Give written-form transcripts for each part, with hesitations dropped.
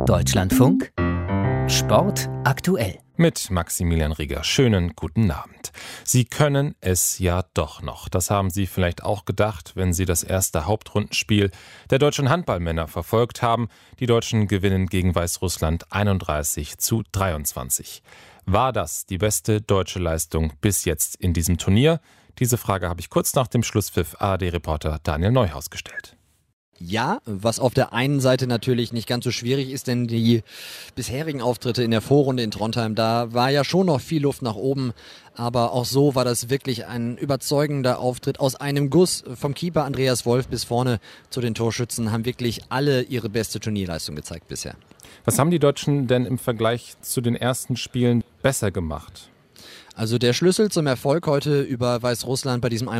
Deutschlandfunk Sport aktuell. Mit Maximilian Rieger. Schönen guten Abend. Sie können es ja doch noch. Das haben Sie vielleicht auch gedacht, wenn Sie das erste Hauptrundenspiel der deutschen Handballmänner verfolgt haben. Die Deutschen gewinnen gegen Weißrussland 31:23. War das die beste deutsche Leistung bis jetzt in diesem Turnier? Diese Frage habe ich kurz nach dem Schlusspfiff ARD-Reporter Daniel Neuhaus gestellt. Ja, was auf der einen Seite natürlich nicht ganz so schwierig ist, denn die bisherigen Auftritte in der Vorrunde in Trondheim, da war ja schon noch viel Luft nach oben, aber auch so war das wirklich ein überzeugender Auftritt aus einem Guss. Vom Keeper Andreas Wolf bis vorne zu den Torschützen haben wirklich alle ihre beste Turnierleistung gezeigt bisher. Was haben die Deutschen denn im Vergleich zu den ersten Spielen besser gemacht? Also der Schlüssel zum Erfolg heute über Weißrussland bei diesem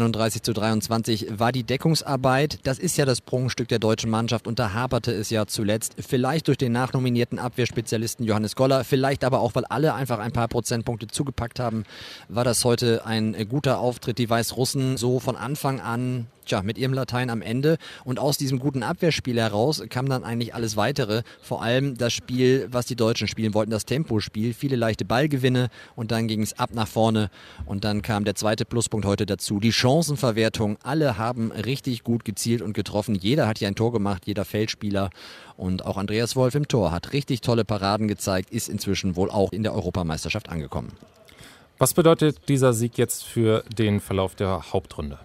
31:23 war die Deckungsarbeit. Das ist ja das Prunkstück der deutschen Mannschaft und da haperte es ja zuletzt. Vielleicht durch den nachnominierten Abwehrspezialisten Johannes Goller, vielleicht aber auch, weil alle einfach ein paar Prozentpunkte zugepackt haben, war das heute ein guter Auftritt. Die Weißrussen so von Anfang an mit ihrem Latein am Ende. Und aus diesem guten Abwehrspiel heraus kam dann eigentlich alles Weitere. Vor allem das Spiel, was die Deutschen spielen wollten, das Tempospiel. Viele leichte Ballgewinne und dann ging es ab nach vorne. Und dann kam der zweite Pluspunkt heute dazu. Die Chancenverwertung. Alle haben richtig gut gezielt und getroffen. Jeder hat hier ein Tor gemacht, jeder Feldspieler. Und auch Andreas Wolf im Tor hat richtig tolle Paraden gezeigt, ist inzwischen wohl auch in der Europameisterschaft angekommen. Was bedeutet dieser Sieg jetzt für den Verlauf der Hauptrunde?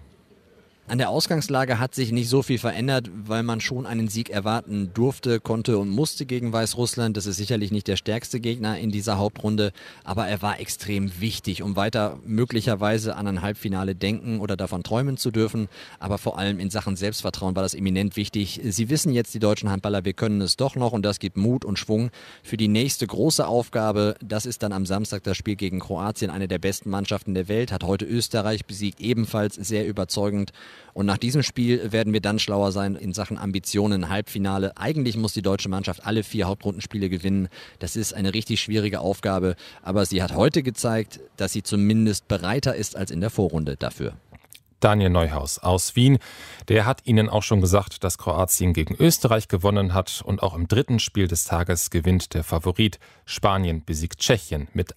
An der Ausgangslage hat sich nicht so viel verändert, weil man schon einen Sieg erwarten durfte, konnte und musste gegen Weißrussland. Das ist sicherlich nicht der stärkste Gegner in dieser Hauptrunde, aber er war extrem wichtig, um weiter möglicherweise an ein Halbfinale denken oder davon träumen zu dürfen. Aber vor allem in Sachen Selbstvertrauen war das eminent wichtig. Sie wissen jetzt, die deutschen Handballer, wir können es doch noch und das gibt Mut und Schwung für die nächste große Aufgabe. Das ist dann am Samstag das Spiel gegen Kroatien, eine der besten Mannschaften der Welt, hat heute Österreich besiegt, ebenfalls sehr überzeugend. Und nach diesem Spiel werden wir dann schlauer sein in Sachen Ambitionen, Halbfinale. Eigentlich muss die deutsche Mannschaft alle 4 Hauptrundenspiele gewinnen. Das ist eine richtig schwierige Aufgabe, aber sie hat heute gezeigt, dass sie zumindest bereiter ist als in der Vorrunde dafür. Daniel Neuhaus aus Wien, der hat Ihnen auch schon gesagt, dass Kroatien gegen Österreich gewonnen hat und auch im dritten Spiel des Tages gewinnt der Favorit. Spanien besiegt Tschechien mit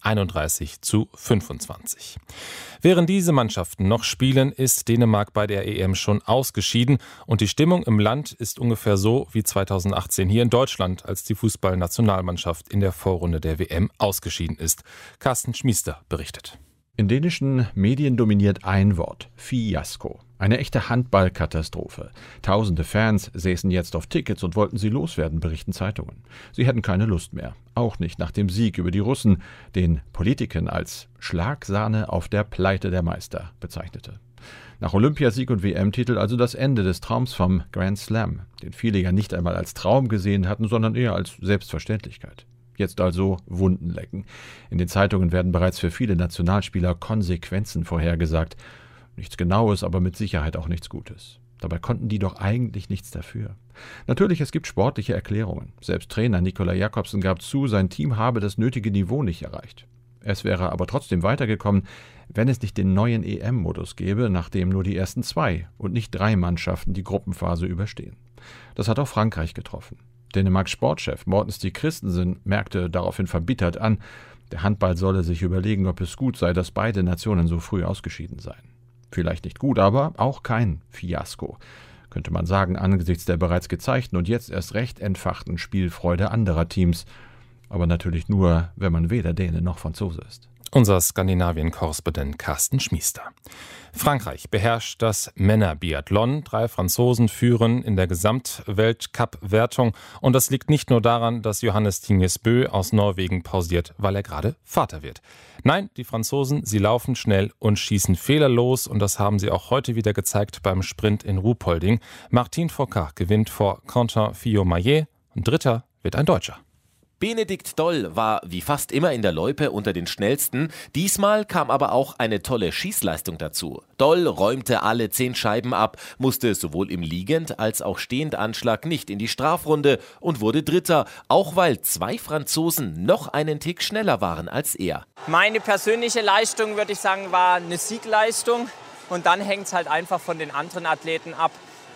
31:25. Während diese Mannschaften noch spielen, ist Dänemark bei der EM schon ausgeschieden und die Stimmung im Land ist ungefähr so wie 2018 hier in Deutschland, als die Fußballnationalmannschaft in der Vorrunde der WM ausgeschieden ist. Carsten Schmiester berichtet. In dänischen Medien dominiert ein Wort: Fiasko. Eine echte Handballkatastrophe. Tausende Fans säßen jetzt auf Tickets und wollten sie loswerden, berichten Zeitungen. Sie hätten keine Lust mehr. Auch nicht nach dem Sieg über die Russen, den Politiken als Schlagsahne auf der Pleite der Meister bezeichnete. Nach Olympiasieg und WM-Titel also das Ende des Traums vom Grand Slam, den viele ja nicht einmal als Traum gesehen hatten, sondern eher als Selbstverständlichkeit. Jetzt also Wunden lecken. In den Zeitungen werden bereits für viele Nationalspieler Konsequenzen vorhergesagt. Nichts Genaues, aber mit Sicherheit auch nichts Gutes. Dabei konnten die doch eigentlich nichts dafür. Natürlich, es gibt sportliche Erklärungen. Selbst Trainer Nikolaj Jakobsen gab zu, sein Team habe das nötige Niveau nicht erreicht. Es wäre aber trotzdem weitergekommen, wenn es nicht den neuen EM-Modus gäbe, nachdem nur die ersten 2 und nicht 3 Mannschaften die Gruppenphase überstehen. Das hat auch Frankreich getroffen. Dänemarks Sportchef Morten Stig Christensen merkte daraufhin verbittert an, der Handball solle sich überlegen, ob es gut sei, dass beide Nationen so früh ausgeschieden seien. Vielleicht nicht gut, aber auch kein Fiasko, könnte man sagen, angesichts der bereits gezeigten und jetzt erst recht entfachten Spielfreude anderer Teams. Aber natürlich nur, wenn man weder Däne noch Franzose ist. Unser Skandinavien-Korrespondent Carsten Schmiester. Frankreich beherrscht das Männerbiathlon. 3 Franzosen führen in der Gesamtweltcup-Wertung. Und das liegt nicht nur daran, dass Johannes Tingnes Bø aus Norwegen pausiert, weil er gerade Vater wird. Nein, die Franzosen, sie laufen schnell und schießen fehlerlos. Und das haben sie auch heute wieder gezeigt beim Sprint in Ruhpolding. Martin Fourcade gewinnt vor Quentin Fillon-Maillet. Und Dritter wird ein Deutscher. Benedikt Doll war wie fast immer in der Loipe unter den Schnellsten. Diesmal kam aber auch eine tolle Schießleistung dazu. Doll räumte alle 10 Scheiben ab, musste sowohl im Liegend- als auch Stehendanschlag nicht in die Strafrunde und wurde Dritter, auch weil 2 Franzosen noch einen Tick schneller waren als er. Meine persönliche Leistung, würde ich sagen, war eine Siegleistung. Und dann hängt es halt einfach von den anderen Athleten ab.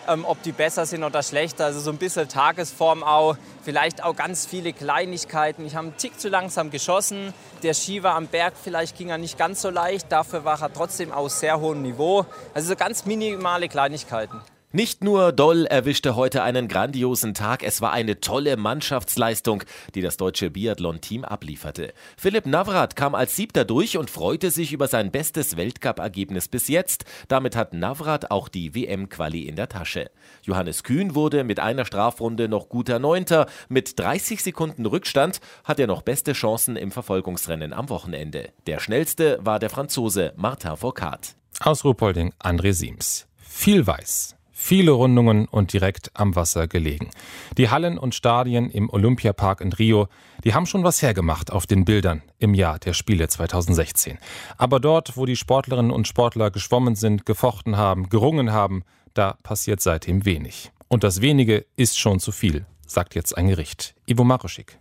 ob die besser sind oder schlechter. Also so ein bisschen Tagesform auch, vielleicht auch ganz viele Kleinigkeiten. Ich habe einen Tick zu langsam geschossen. Der Ski war am Berg, vielleicht ging er nicht ganz so leicht. Dafür war er trotzdem auf sehr hohem Niveau. Also so ganz minimale Kleinigkeiten. Nicht nur Doll erwischte heute einen grandiosen Tag, es war eine tolle Mannschaftsleistung, die das deutsche Biathlon-Team ablieferte. Philipp Navrat kam als Siebter durch und freute sich über sein bestes Weltcup-Ergebnis bis jetzt. Damit hat Navrat auch die WM-Quali in der Tasche. Johannes Kühn wurde mit einer Strafrunde noch guter Neunter. Mit 30 Sekunden Rückstand hat er noch beste Chancen im Verfolgungsrennen am Wochenende. Der schnellste war der Franzose Martin Fourcade. Aus Ruhpolding André Siems. Viel weiß. Viele Rundungen und direkt am Wasser gelegen. Die Hallen und Stadien im Olympiapark in Rio, die haben schon was hergemacht auf den Bildern im Jahr der Spiele 2016. Aber dort, wo die Sportlerinnen und Sportler geschwommen sind, gefochten haben, gerungen haben, da passiert seitdem wenig. Und das Wenige ist schon zu viel, sagt jetzt ein Gericht. Ivo Maruschik.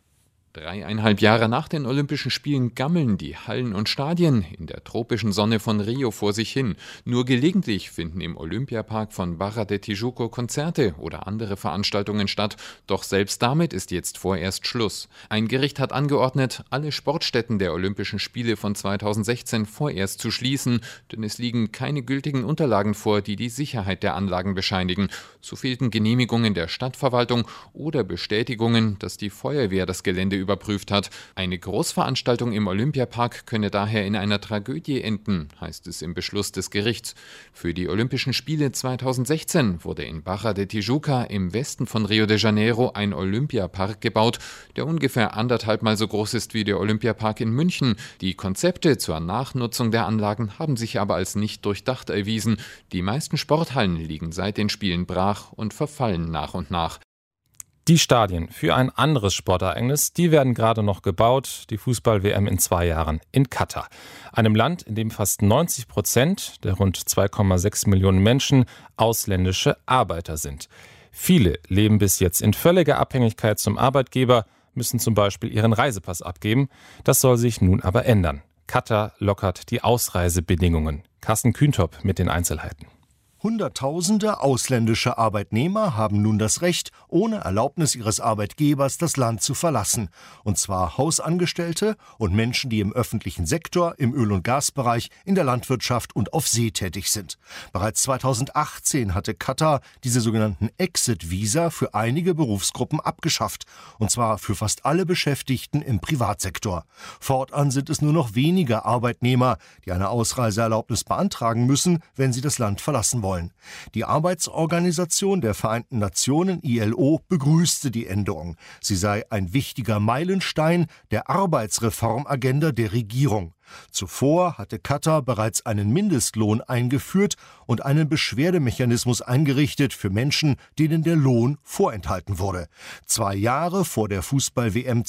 3,5 Jahre nach den Olympischen Spielen gammeln die Hallen und Stadien in der tropischen Sonne von Rio vor sich hin. Nur gelegentlich finden im Olympiapark von Barra de Tijuco Konzerte oder andere Veranstaltungen statt. Doch selbst damit ist jetzt vorerst Schluss. Ein Gericht hat angeordnet, alle Sportstätten der Olympischen Spiele von 2016 vorerst zu schließen, denn es liegen keine gültigen Unterlagen vor, die die Sicherheit der Anlagen bescheinigen. So fehlten Genehmigungen der Stadtverwaltung oder Bestätigungen, dass die Feuerwehr das Gelände überprüft hat. Eine Großveranstaltung im Olympiapark könne daher in einer Tragödie enden, heißt es im Beschluss des Gerichts. Für die Olympischen Spiele 2016 wurde in Barra de Tijuca im Westen von Rio de Janeiro ein Olympiapark gebaut, der ungefähr 1,5 Mal so groß ist wie der Olympiapark in München. Die Konzepte zur Nachnutzung der Anlagen haben sich aber als nicht durchdacht erwiesen. Die meisten Sporthallen liegen seit den Spielen brach und verfallen nach und nach. Die Stadien für ein anderes Sportereignis, die werden gerade noch gebaut, die Fußball-WM in 2 Jahren in Katar. Einem Land, in dem fast 90% der rund 2,6 Millionen Menschen ausländische Arbeiter sind. Viele leben bis jetzt in völliger Abhängigkeit zum Arbeitgeber, müssen zum Beispiel ihren Reisepass abgeben. Das soll sich nun aber ändern. Katar lockert die Ausreisebedingungen. Carsten Kühntop mit den Einzelheiten. Hunderttausende ausländische Arbeitnehmer haben nun das Recht, ohne Erlaubnis ihres Arbeitgebers das Land zu verlassen. Und zwar Hausangestellte und Menschen, die im öffentlichen Sektor, im Öl- und Gasbereich, in der Landwirtschaft und auf See tätig sind. Bereits 2018 hatte Katar diese sogenannten Exit-Visa für einige Berufsgruppen abgeschafft. Und zwar für fast alle Beschäftigten im Privatsektor. Fortan sind es nur noch wenige Arbeitnehmer, die eine Ausreiseerlaubnis beantragen müssen, wenn sie das Land verlassen wollen. Die Arbeitsorganisation der Vereinten Nationen ILO begrüßte die Änderung. Sie sei ein wichtiger Meilenstein der Arbeitsreformagenda der Regierung. Zuvor hatte Katar bereits einen Mindestlohn eingeführt und einen Beschwerdemechanismus eingerichtet für Menschen, denen der Lohn vorenthalten wurde. 2 Jahre vor der Fußball-WM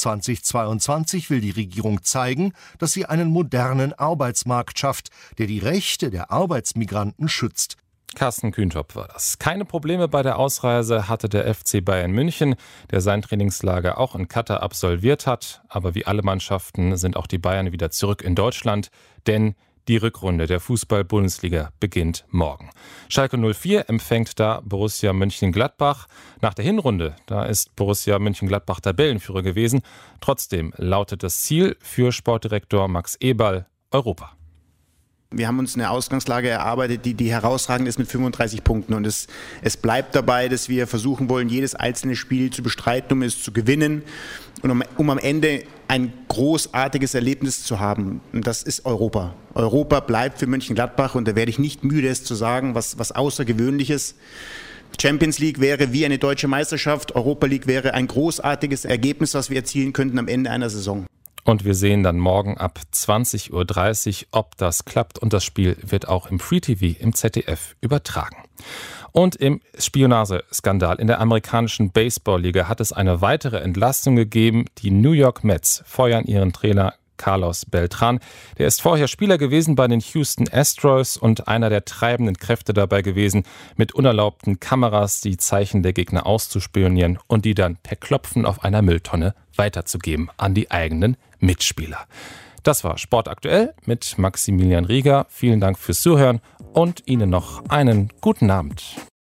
2022 will die Regierung zeigen, dass sie einen modernen Arbeitsmarkt schafft, der die Rechte der Arbeitsmigranten schützt. Carsten Kühntop war das. Keine Probleme bei der Ausreise hatte der FC Bayern München, der sein Trainingslager auch in Katar absolviert hat. Aber wie alle Mannschaften sind auch die Bayern wieder zurück in Deutschland, denn die Rückrunde der Fußball-Bundesliga beginnt morgen. Schalke 04 empfängt da Borussia Mönchengladbach. Nach der Hinrunde, da ist Borussia Mönchengladbach Tabellenführer gewesen. Trotzdem lautet das Ziel für Sportdirektor Max Eberl Europa. Wir haben uns eine Ausgangslage erarbeitet, die herausragend ist mit 35 Punkten. Und es bleibt dabei, dass wir versuchen wollen, jedes einzelne Spiel zu bestreiten, um es zu gewinnen und um am Ende ein großartiges Erlebnis zu haben. Und das ist Europa. Europa bleibt für Mönchengladbach und da werde ich nicht müde, es zu sagen, was Außergewöhnliches. Champions League wäre wie eine deutsche Meisterschaft, Europa League wäre ein großartiges Ergebnis, was wir erzielen könnten am Ende einer Saison. Und wir sehen dann morgen ab 20.30 Uhr, ob das klappt. Und das Spiel wird auch im Free TV im ZDF übertragen. Und im Spionageskandal in der amerikanischen Baseballliga hat es eine weitere Entlastung gegeben. Die New York Mets feuern ihren Trainer Carlos Beltran. Der ist vorher Spieler gewesen bei den Houston Astros und einer der treibenden Kräfte dabei gewesen, mit unerlaubten Kameras die Zeichen der Gegner auszuspionieren und die dann per Klopfen auf einer Mülltonne weiterzugeben an die eigenen Mitspieler. Das war Sport aktuell mit Maximilian Rieger. Vielen Dank fürs Zuhören und Ihnen noch einen guten Abend.